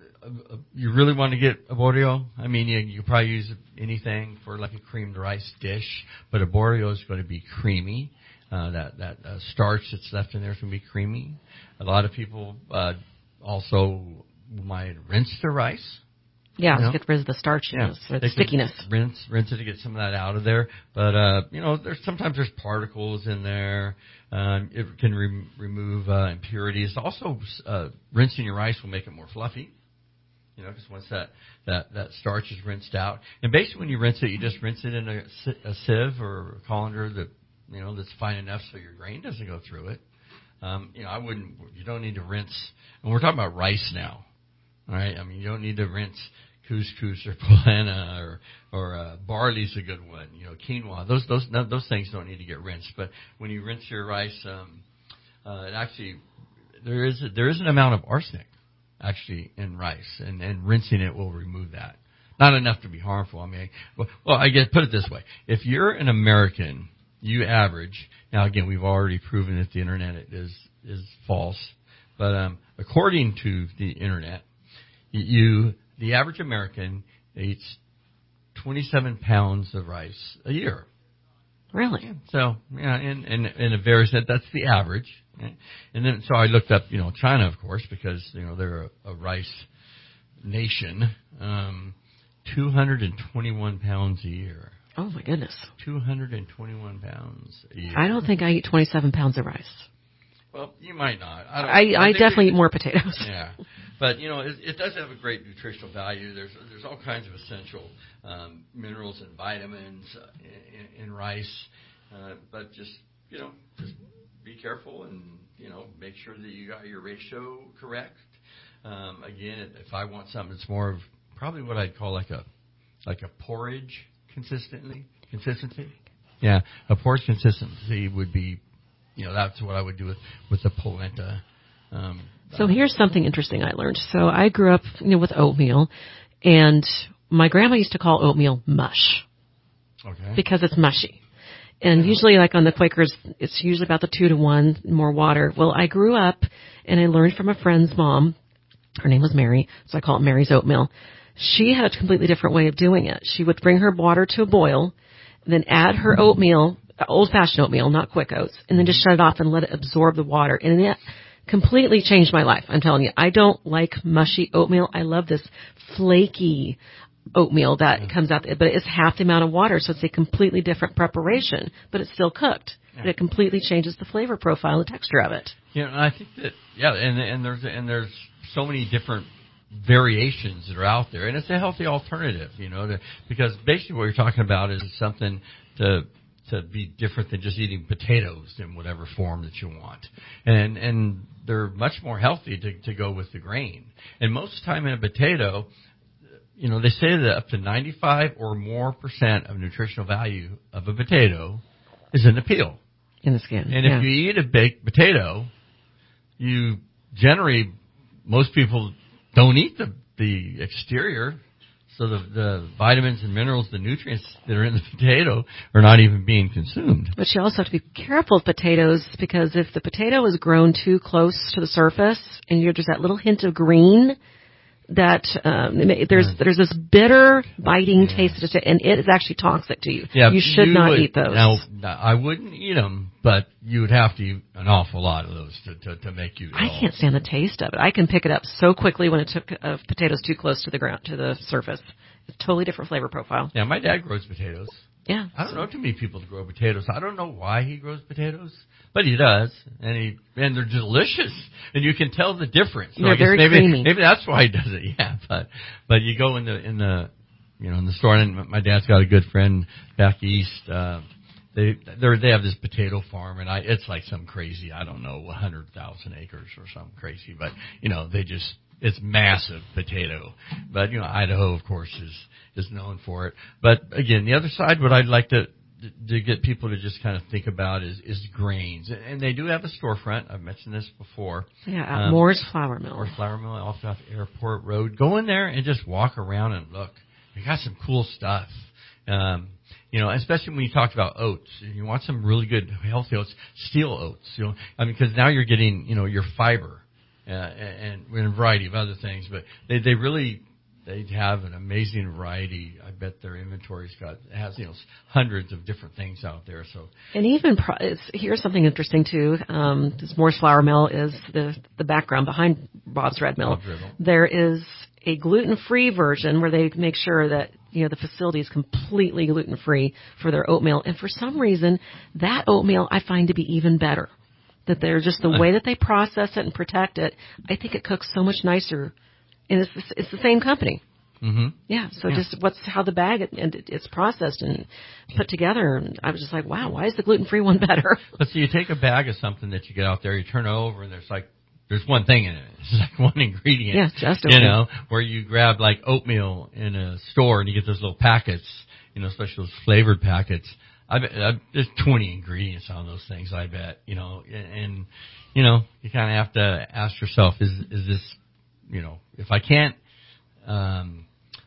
you really want to get a borio? I mean, you, you probably use anything for like a creamed rice dish, but a borio is going to be creamy. Uh, that that uh, starch that's left in there is going to be creamy. A lot of people uh, also might rinse their rice. Yeah, you know? to get rid of the starchiness yeah. or the stickiness. Rinse, rinse it to get some of that out of there. But uh, you know, there's sometimes there's particles in there. Um, it can re- remove uh, impurities. Also, uh, rinsing your rice will make it more fluffy. You know, because once that, that, that starch is rinsed out, and basically when you rinse it, you just rinse it in a, a sieve or a colander that, you know, that's fine enough so your grain doesn't go through it. Um, you know, I wouldn't, you don't need to rinse, and we're talking about rice now, all right? I mean, you don't need to rinse couscous or polenta or, or, uh, barley's a good one, you know, quinoa. Those, those, no, those things don't need to get rinsed, but when you rinse your rice, um, uh, it actually, there is, a, there is an amount of arsenic actually in rice, and, and rinsing it will remove that. Not enough to be harmful. I mean, well, well I guess put it this way. If you're an American, you average, now again, we've already proven that the internet is, is false, but, um, according to the internet, you, the average American eats twenty-seven pounds of rice a year. Really? So, yeah, and, and, and it varies, that that's the average. And then, so I looked up, you know, China, of course, because, you know, they're a, a rice nation, um, two hundred twenty-one pounds a year. Oh, my goodness. two hundred twenty-one pounds a year. I don't think I eat twenty-seven pounds of rice. Well, you might not. I, don't, I, I, I definitely we, eat more potatoes. Yeah. but you know, it, it does have a great nutritional value. There's there's all kinds of essential um, minerals and vitamins uh, in, in rice, uh, but just you know, just be careful and you know, make sure that you got your ratio correct. Um, again, if I want something that's more of probably what I'd call like a like a porridge consistently consistency, yeah, a porridge consistency would be, you know, that's what I would do with with the polenta. Um, So here's something interesting I learned. So I grew up, you know, with oatmeal, and my grandma used to call oatmeal mush. Okay. Because it's mushy. And usually, like on the Quakers, it's usually about the two to one, more water. Well, I grew up, and I learned from a friend's mom. Her name was Mary, so I call it Mary's oatmeal. She had a completely different way of doing it. She would bring her water to a boil, then add her oatmeal, old-fashioned oatmeal, not Quick Oats, and then just shut it off and let it absorb the water. And it completely changed my life. I'm telling you, I don't like mushy oatmeal. I love this flaky oatmeal that yeah. comes out, but it's half the amount of water, so it's a completely different preparation, but it's still cooked. Yeah. But it completely changes the flavor profile, the texture of it. Yeah, and I think that yeah, and and there's and there's so many different variations that are out there, and it's a healthy alternative, you know, to, because basically what you're talking about is something to to be different than just eating potatoes in whatever form that you want. And and they're much more healthy to, to go with the grain. And most of the time in a potato, you know, they say that up to ninety-five or more percent of nutritional value of a potato is in the peel. In the skin. And yeah. if you eat a baked potato, you generally, most people don't eat the, the exterior. So the, the vitamins and minerals, the nutrients that are in the potato are not even being consumed. But you also have to be careful with potatoes, because if the potato is grown too close to the surface and you're just that little hint of green, that um, there's there's this bitter, biting yeah. taste to it, and it is actually toxic to you. Yeah, you should you not would, eat those. Now, I wouldn't eat them, but you would have to eat an awful lot of those to, to, to make you ill. I can't stand the taste of it. I can pick it up so quickly when it took uh, potatoes too close to the ground, to the surface. It's a totally different flavor profile. Yeah, my dad grows potatoes. Yeah. I don't know too many people that grow potatoes. I don't know why he grows potatoes, but he does, and he and they're delicious, and you can tell the difference. So they're I guess very maybe, creamy. Maybe that's why he does it. Yeah, but but you go in the in the you know in the store, and my dad's got a good friend back east. Uh, they they they have this potato farm, and I it's like some crazy I don't know one hundred thousand acres or something crazy, but you know they just. It's massive potato, but you know Idaho, of course, is is known for it. But again, the other side, what I'd like to to get people to just kind of think about is is grains, and they do have a storefront. I've mentioned this before. Yeah, at um, Moore's Flour Mill. Moore's Flour Mill, off South Airport Road. Go in there and just walk around and look. They got some cool stuff. Um, you know, especially when you talked about oats. You want some really good healthy oats, steel oats. You know, I mean, because now you're getting you know your fiber. Uh, and, and a variety of other things, but they they really they have an amazing variety. I bet their inventory's got has you know hundreds of different things out there. So and even pro- it's, here's something interesting too. Um, this Moore's Flour Mill is the the background behind Bob's Red Mill. Bob's Red Mill. There is a gluten-free version where they make sure that you know the facility is completely gluten-free for their oatmeal, and for some reason that oatmeal I find to be even better. That they're just the way that they process it and protect it. I think it cooks so much nicer, and it's it's the same company. Mm-hmm. Yeah. So yeah. just what's how the bag it, and it's processed and put together, and I was just like, wow, why is the gluten free one better? But so you take a bag of something that you get out there, you turn it over, and there's like there's one thing in it. It's like one ingredient. Yeah, just oatmeal. You know, where you grab like oatmeal in a store and you get those little packets, you know, especially those flavored packets. I bet I, there's twenty ingredients on those things. I bet you know, and, and you know, you kind of have to ask yourself: Is is this, you know, if I can't, um,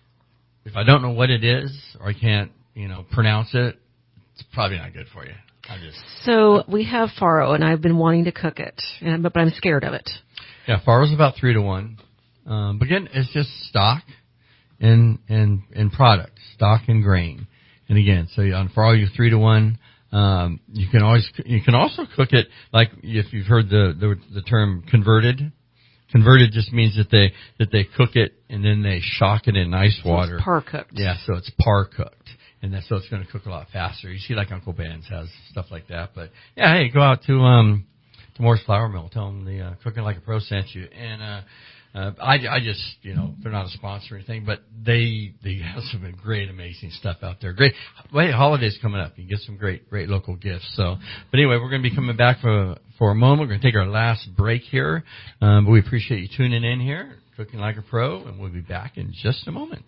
if I don't know what it is or I can't, you know, pronounce it, it's probably not good for you. I just so we have farro, and I've been wanting to cook it, and, but, but I'm scared of it. Yeah, farro's about three to one. Um, but again, it's just stock and and and product, stock and grain. And again, so on farro, you're three to one. Um, you can always, you can also cook it like if you've heard the, the, the term converted. Converted just means that they, that they cook it and then they shock it in ice water. So it's par cooked. Yeah, so it's par cooked. And that's, so it's going to cook a lot faster. You see like Uncle Ben's has stuff like that. But yeah, hey, go out to, um, to Moore's Flour Mill. Tell them the, uh, Cooking Like a Pro sent you. And, uh, Uh, I, I just, you know, they're not a sponsor or anything, but they, they have some great, amazing stuff out there. Great. Well, hey, holidays coming up. You get some great, great local gifts. So, but anyway, we're going to be coming back for, for a moment. We're going to take our last break here. Um, but we appreciate you tuning in here, Cooking Like a Pro, and we'll be back in just a moment.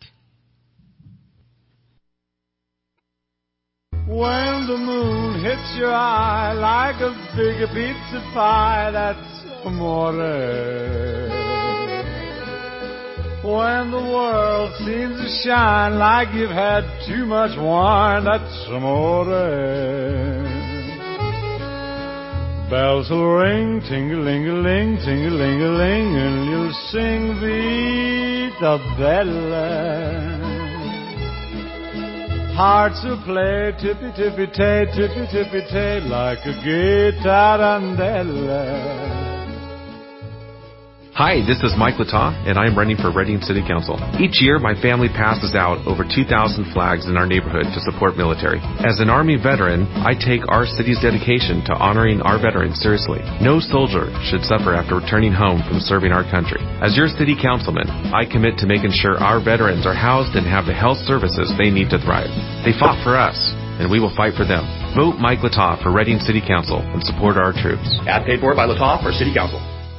When the moon hits your eye like a big pizza pie, that's amore. When the world seems to shine like you've had too much wine, that's amore. Bells will ring, ting-a-ling-a-ling, ting-a-ling-a-ling, and you'll sing Vita Bella. Hearts will play tippy-tippy-tay, tippy-tippy-tay, like a gay tarantella. Hi, this is Mike Lataw, and I am running for Reading City Council. Each year, my family passes out over two thousand flags in our neighborhood to support military. As an Army veteran, I take our city's dedication to honoring our veterans seriously. No soldier should suffer after returning home from serving our country. As your city councilman, I commit to making sure our veterans are housed and have the health services they need to thrive. They fought for us, and we will fight for them. Vote Mike Lataw for Reading City Council and support our troops. Ad paid for by Lataw for City Council.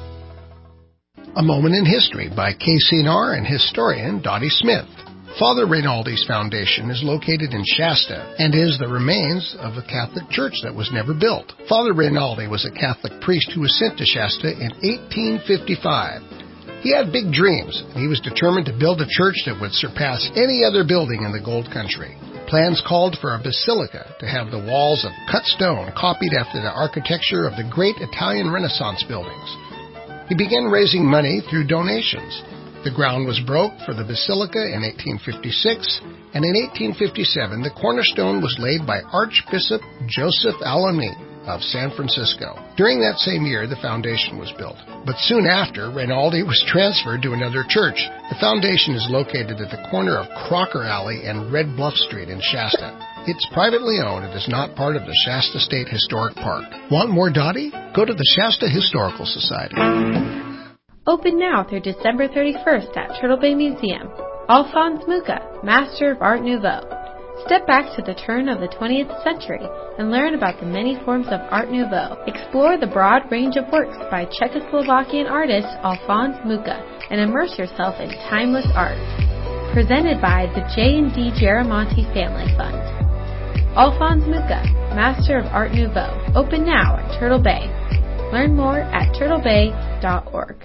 A Moment in History by K C N R and historian Dottie Smith. Father Reynaldi's Foundation is located in Shasta and is the remains of a Catholic church that was never built. Father Reynaldi was a Catholic priest who was sent to Shasta in eighteen fifty-five. He had big dreams, and he was determined to build a church that would surpass any other building in the Gold Country. Plans called for a basilica to have the walls of cut stone copied after the architecture of the great Italian Renaissance buildings. He began raising money through donations. The ground was broke for the basilica in eighteen fifty-six, and in eighteen fifty-seven the cornerstone was laid by Archbishop Joseph Alamy of San Francisco. During that same year, the foundation was built. But soon after, Reynaldi was transferred to another church. The foundation is located at the corner of Crocker Alley and Red Bluff Street in Shasta. It's privately owned and is not part of the Shasta State Historic Park. Want more Dottie? Go to the Shasta Historical Society. Open now through December thirty-first at Turtle Bay Museum. Alphonse Mucha, Master of Art Nouveau. Step back to the turn of the twentieth century and learn about the many forms of Art Nouveau. Explore the broad range of works by Czechoslovakian artist Alphonse Mucha and immerse yourself in timeless art. Presented by the J and D Garamonti Family Fund. Alphonse Mucha, Master of Art Nouveau. Open now at Turtle Bay. Learn more at turtle bay dot org.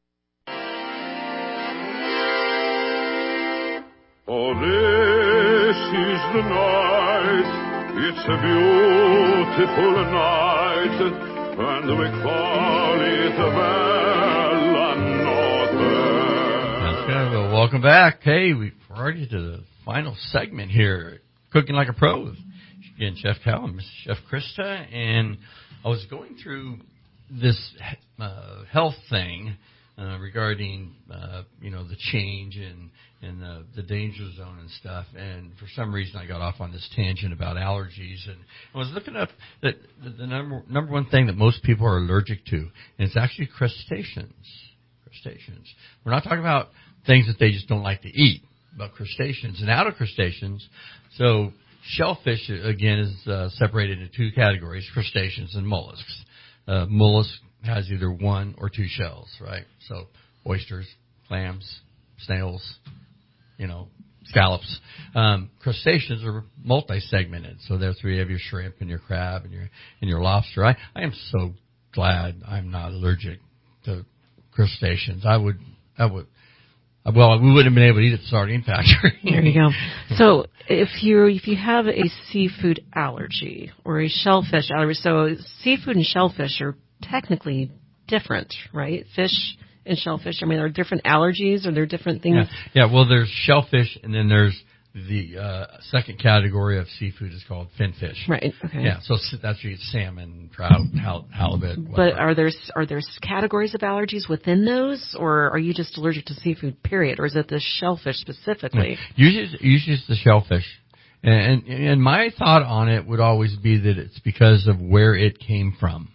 Oh, this is the night. It's a beautiful night, and we call it a bella notte. That's good. Well, welcome back. Hey, we're already to the final segment here, Cooking Like a Pro with again Chef Cal and Mister Chef Krista, and I was going through this uh, health thing uh, regarding uh, you know the change and and the, the danger zone and stuff, and for some reason I got off on this tangent about allergies, and I was looking up that the, the number number one thing that most people are allergic to, and it's actually crustaceans. Crustaceans. We're not talking about things that they just don't like to eat, but crustaceans. And out of crustaceans, so shellfish again is uh, separated into two categories: crustaceans and mollusks. Uh, mollusk has either one or two shells, right? So oysters, clams, snails, you know, scallops. Um, crustaceans are multi-segmented, so therefore you have your shrimp and your crab and your and your lobster. I, I am so glad I'm not allergic to crustaceans. I would, I would, well, we wouldn't have been able to eat at the sardine factory. There you go. So if you if you have a seafood allergy or a shellfish allergy, so seafood and shellfish are technically different, right? Fish and shellfish, I mean, are there different allergies or there are different things? Yeah, yeah well, there's shellfish, and then there's the uh, second category of seafood is called finfish. Right, okay. Yeah, so that's you eat salmon, trout, hal- halibut, whatever. But are there are there categories of allergies within those, or are you just allergic to seafood, period? Or is it the shellfish specifically? Yeah. Usually, usually it's the shellfish. And, and my thought on it would always be that it's because of where it came from.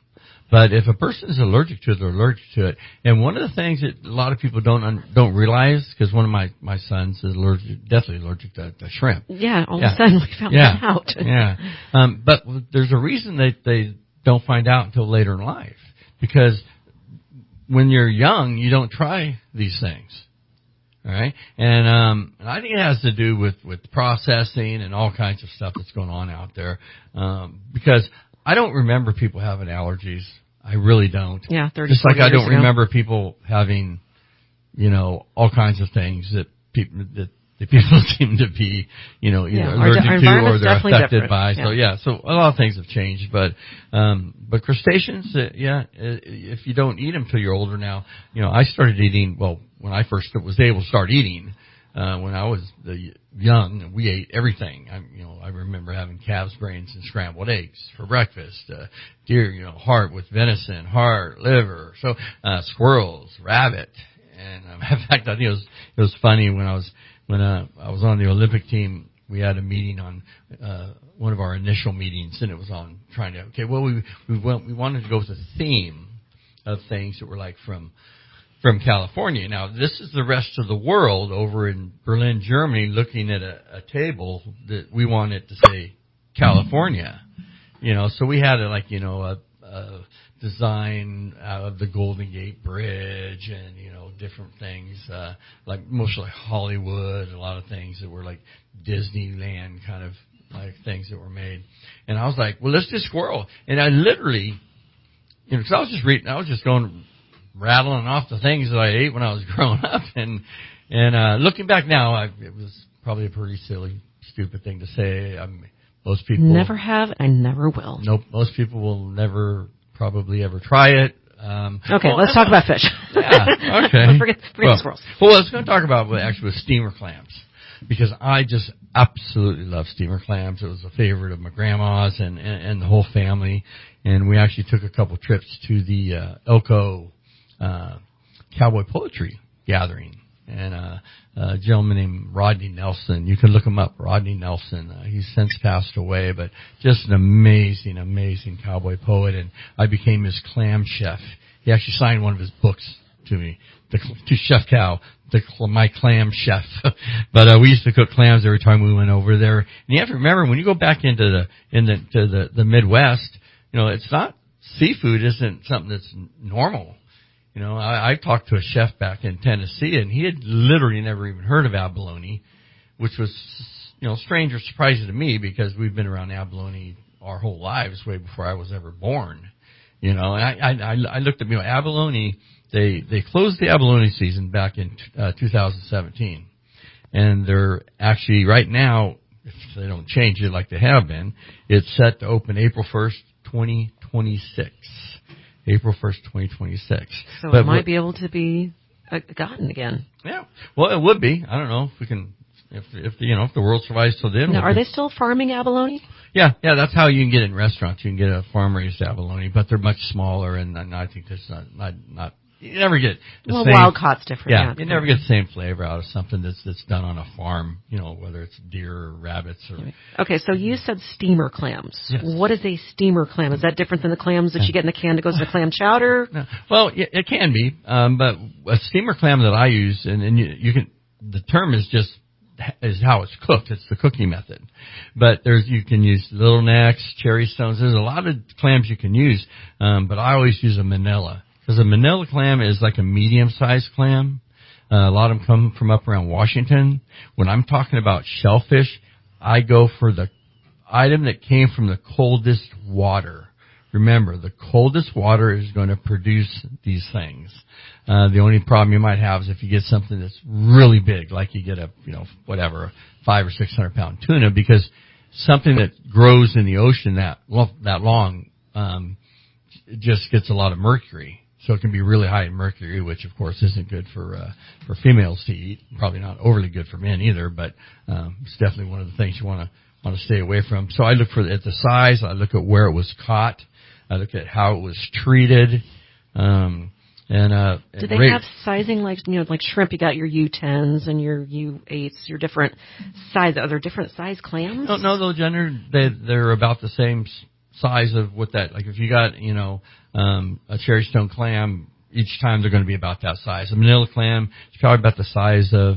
But if a person is allergic to it, they're allergic to it. And one of the things that a lot of people don't un- don't realize, because one of my, my sons is allergic, deathly allergic to, to shrimp. Yeah, all yeah. of a sudden we found yeah. that out. yeah. Um, but there's a reason that they don't find out until later in life. Because when you're young, you don't try these things. All right? And, um, and I think it has to do with, with processing and all kinds of stuff that's going on out there. Um, because I don't remember people having allergies. I really don't. Yeah, thirty Just like I don't ago. remember people having, you know, all kinds of things that people that, that people seem to be, you know, either yeah, allergic our, our to or they're affected different. by. Yeah. So yeah, so a lot of things have changed, but um, but crustaceans, uh, yeah, if you don't eat them till you're older now, you know, I started eating. Well, when I first was able to start eating. Uh, when I was the young, we ate everything. I, you know, I remember having calves' brains and scrambled eggs for breakfast. Uh, deer, you know, heart with venison, heart, liver. So, uh, squirrels, rabbit. And, um, in fact, I think it was, it was funny when I was, when, uh, I was on the Olympic team, we had a meeting on, uh, one of our initial meetings, and it was on trying to, okay, well, we, we went, we wanted to go with a theme of things that were like from, from California. Now, this is the rest of the world over in Berlin, Germany, looking at a, a table that we wanted to say California. You know, so we had a, like, you know, a, a design out of the Golden Gate Bridge and, you know, different things, uh, like mostly Hollywood, a lot of things that were like Disneyland kind of like things that were made. And I was like, well, let's do squirrel. And I literally, you know, cause I was just reading, I was just going, rattling off the things that I ate when I was growing up, and and uh looking back now, I, it was probably a pretty silly, stupid thing to say. I mean, most people never have, and never will. Nope, most people will never probably ever try it. Um, okay, well, let's talk about fish. Yeah, okay. forget forget well, the squirrels. Well, let's go talk about actually with steamer clams, because I just absolutely love steamer clams. It was a favorite of my grandma's and and, and the whole family, and we actually took a couple trips to the uh, Elko. Uh, cowboy poetry gathering, and uh, a gentleman named Rodney Nelson. You can look him up, Rodney Nelson. Uh, he's since passed away, but just an amazing, amazing cowboy poet. And I became his clam chef. He actually signed one of his books to me, the, to Chef Cow, the, my clam chef. But uh, we used to cook clams every time we went over there. And you have to remember, when you go back into the in the to the, the Midwest, you know, it's not seafood isn't something that's normal. You know, I, I talked to a chef back in Tennessee, and he had literally never even heard of abalone, which was, you know, strange or surprising to me because we've been around abalone our whole lives, way before I was ever born. You know, and I, I, I looked at, you know, abalone, they, they closed the abalone season back in uh, two thousand seventeen. And they're actually, right now, if they don't change it like they have been, it's set to open April first, twenty twenty-six. April first, twenty twenty-six. So but it might be able to be uh, gotten again. Yeah. Well, it would be. I don't know if we can, if, if you know, if the world survives till then. Now, we'll are be, they still farming abalone? Yeah, yeah, that's how you can get it in restaurants. You can get a farm-raised abalone, but they're much smaller, and, and I think there's not, not, not, you never get the well, same. Well, wild caught's different. Yeah, yeah, you never get the same flavor out of something that's that's done on a farm, you know, whether it's deer or rabbits or. Okay, so you said steamer clams. Yes. What is a steamer clam? Is that different than the clams that you get in the can that goes in the clam chowder? No. Well, yeah, it can be, um, but a steamer clam that I use, and, and you, you can, the term is just is how it's cooked. It's the cooking method. But there's, you can use little necks, cherry stones. There's a lot of clams you can use, um, but I always use a manila. Because a manila clam is like a medium-sized clam. Uh, a lot of them come from up around Washington. When I'm talking about shellfish, I go for the item that came from the coldest water. Remember, the coldest water is going to produce these things. Uh, the only problem you might have is if you get something that's really big, like you get a, you know, whatever, five or six hundred pound tuna, because something that grows in the ocean that, well, that long, um, it just gets a lot of mercury. So it can be really high in mercury, which of course isn't good for uh, for females to eat. Probably not overly good for men either, but um, it's definitely one of the things you want to want to stay away from. So I look for at the size. I look at where it was caught. I look at how it was treated. Um, and uh, do they rate. have sizing like, you know, like shrimp? You got your U tens and your U eights, your different size. Are there different size clams? No, no, those gender they they're about the same size of what that, like if you got, you know, um, a cherry stone clam, each time they're going to be about that size. A manila clam is probably about the size of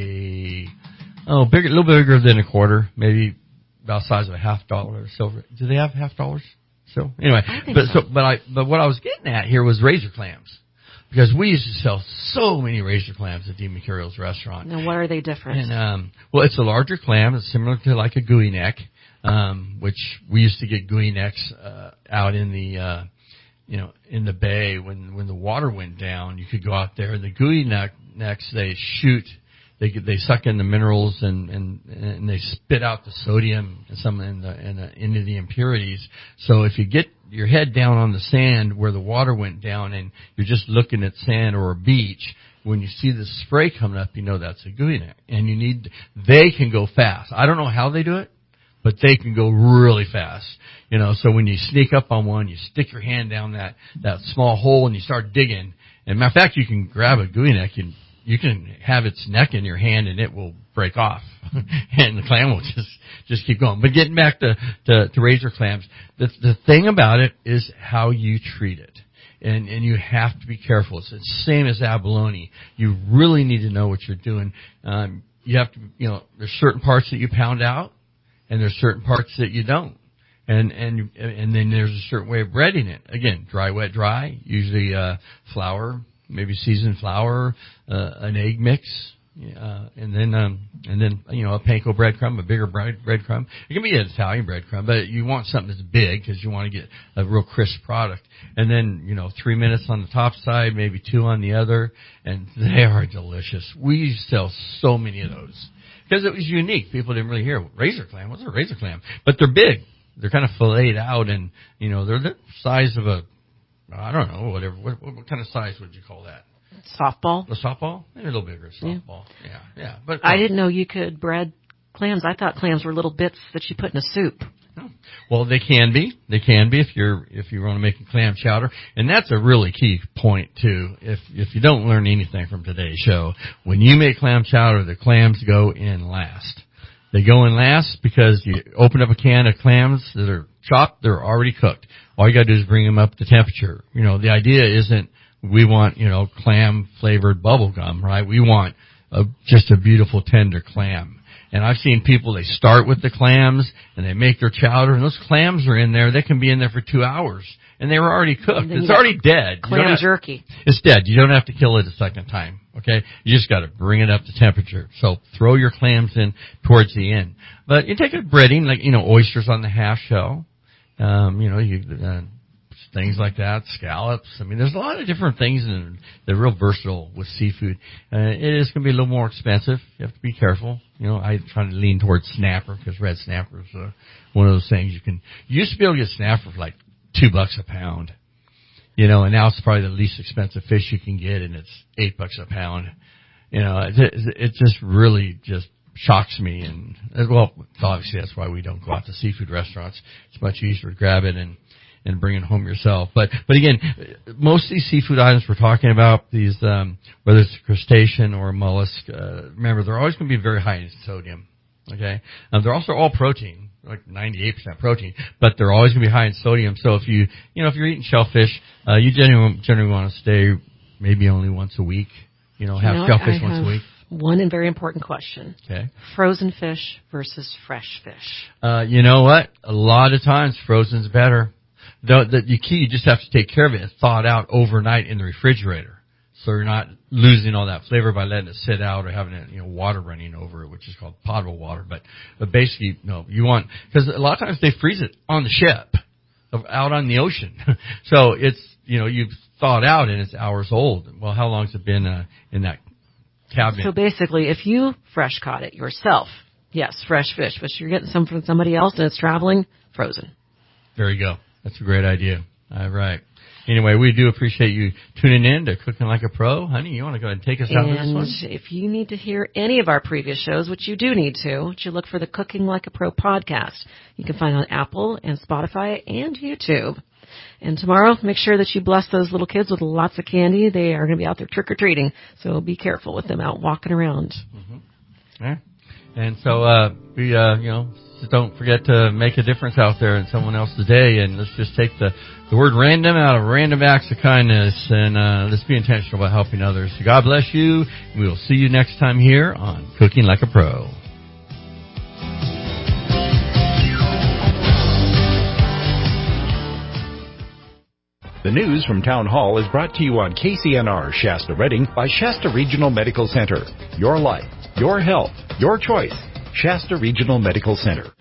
a, oh, bigger, a little bigger than a quarter, maybe about the size of a half dollar silver. Do they have half dollars? So anyway, but so. so, but I, but what I was getting at here was razor clams. Because we used to sell so many razor clams at D. Mercurio's restaurant. Now, what are they different? And, um, well, it's a larger clam. It's similar to like a gooey neck, um, which we used to get gooey necks, uh, out in the, uh, you know, in the bay when, when the water went down. You could go out there. The gooey neck, necks, they shoot, they they suck in the minerals and, and, and they spit out the sodium and some in the, in the, into the impurities. So if you get your head down on the sand where the water went down and you're just looking at sand or a beach, when you see the spray coming up, you know that's a gooey neck. And you need, they can go fast. I don't know how they do it, but they can go really fast. You know, so when you sneak up on one, you stick your hand down that, that small hole and you start digging. And matter of fact, you can grab a gooey neck and you can have its neck in your hand and it will break off. And the clam will just, just keep going. But getting back to, to, to razor clams, the, the thing about it is how you treat it. And, and you have to be careful. It's the same as abalone. You really need to know what you're doing. Um, you have to, you know, there's certain parts that you pound out and there's certain parts that you don't. And, and, and then there's a certain way of breading it. Again, dry, wet, dry, usually, uh, flour, maybe seasoned flour, uh, an egg mix, uh, and then, um, and then, you know, a panko breadcrumb, a bigger bread, breadcrumb. It can be an Italian breadcrumb, but you want something that's big because you want to get a real crisp product. And then, you know, three minutes on the top side, maybe two on the other, and they are delicious. We sell so many of those because it was unique. People didn't really hear razor clam. What's a razor clam? But they're big. They're kind of filleted out, and, you know, they're the size of a, I don't know, whatever. What, what kind of size would you call that? Softball. A softball? Maybe a little bigger softball. Yeah, yeah. yeah. But I didn't know you could bread clams. I thought clams were little bits that you put in a soup. No. Well, they can be. They can be if you're if you want to make a clam chowder, and that's a really key point too. If if you don't learn anything from today's show, when you make clam chowder, the clams go in last. They go in last because you open up a can of clams that are chopped, they're already cooked. All you gotta do is bring them up to temperature. You know, the idea isn't we want, you know, clam flavored bubble gum, right? We want a, just a beautiful tender clam. And I've seen people, they start with the clams and they make their chowder and those clams are in there. They can be in there for two hours and they were already cooked. It's already dead. Clam have, jerky. It's dead. You don't have to kill it a second time. Okay. You just got to bring it up to temperature. So throw your clams in towards the end. But you take a breading, like, you know, oysters on the half shell. Um, you know, you, uh, things like that, scallops. I mean, there's a lot of different things and they're real versatile with seafood. Uh, it is going to be a little more expensive. You have to be careful. You know, I try to lean towards snapper because red snapper is uh, one of those things you can, you used to be able to get snapper for like two bucks a pound. You know, and now it's probably the least expensive fish you can get and it's eight bucks a pound. You know, it, it just really just shocks me. And, well, obviously that's why we don't go out to seafood restaurants. It's much easier to grab it and, and bring it home yourself. But, but again, most of these seafood items we're talking about, these, um, whether it's a crustacean or a mollusk, uh, remember, they're always going to be very high in sodium. Okay? Um, they're also all protein, like ninety-eight percent protein, but they're always going to be high in sodium. So if you, you know, if you're eating shellfish, uh, you generally, generally want to stay maybe only once a week, you know, have you know, shellfish I once have a week. One and very important question. Okay. Frozen fish versus fresh fish. Uh, you know what? A lot of times frozen's better. The, the, the key, you just have to take care of it and thaw it out overnight in the refrigerator. So you're not losing all that flavor by letting it sit out or having it, you know, water running over it, which is called potable water. But, but basically, no, you want, because a lot of times they freeze it on the ship, out on the ocean. So it's, you know, you've thawed out and it's hours old. Well, how long's it been, uh, in that cabinet? So basically, if you fresh caught it yourself, yes, fresh fish, but you're getting some from somebody else and it's traveling, frozen. There you go. That's a great idea. All right. Anyway, we do appreciate you tuning in to Cooking Like a Pro. Honey, you want to go ahead and take us out with this one? And if you need to hear any of our previous shows, which you do need to, you look for the Cooking Like a Pro podcast. You can find it on Apple and Spotify and YouTube. And tomorrow, make sure that you bless those little kids with lots of candy. They are going to be out there trick-or-treating, so be careful with them out walking around. Mm-hmm. Yeah. And so, uh, we, uh, you know, don't forget to make a difference out there in someone else's day, and let's just take the, the word random out of random acts of kindness, and uh, let's be intentional about helping others. So God bless you. We will see you next time here on Cooking Like a Pro. The news from Town Hall is brought to you on K C N R Shasta Redding by Shasta Regional Medical Center. Your life, your health, your choice. Shasta Regional Medical Center.